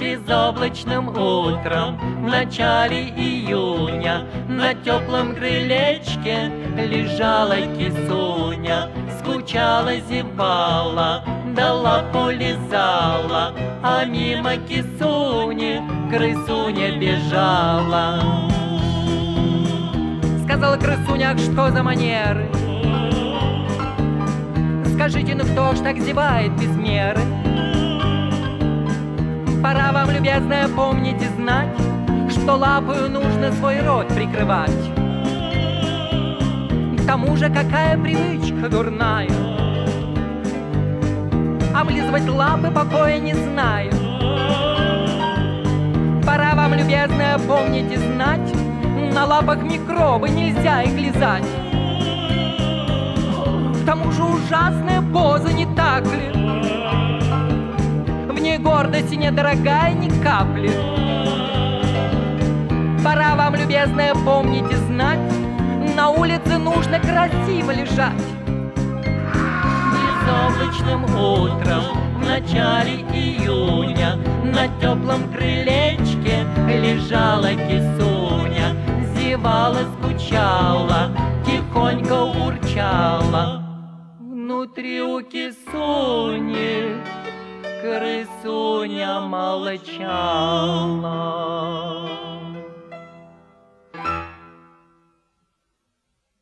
Безоблачным утром в начале июня на теплом крылечке лежала кисуня. Скучала, зевала, да лапу лизала, а мимо кисуни крысуня бежала. Сказала крысуня: ах, что за манеры? Скажите, ну кто ж так зевает без меры? Пора вам, любезная, помнить и знать, что лапою нужно свой рот прикрывать. К тому же какая привычка дурная, облизывать лапы покоя не знаю. Пора вам, любезная, помнить и знать, на лапах микробы, нельзя их лизать. К тому же ужасная поза, не так ли? В ней гордости недорогая ни капли. Пора вам, любезная, помнить и знать, на улице нужно красиво лежать. Безоблачным утром в начале июня на теплом крылечке лежала кисуня. Зевала, скучала, тихонько урчала. Внутри у кисуни крысуня молчала.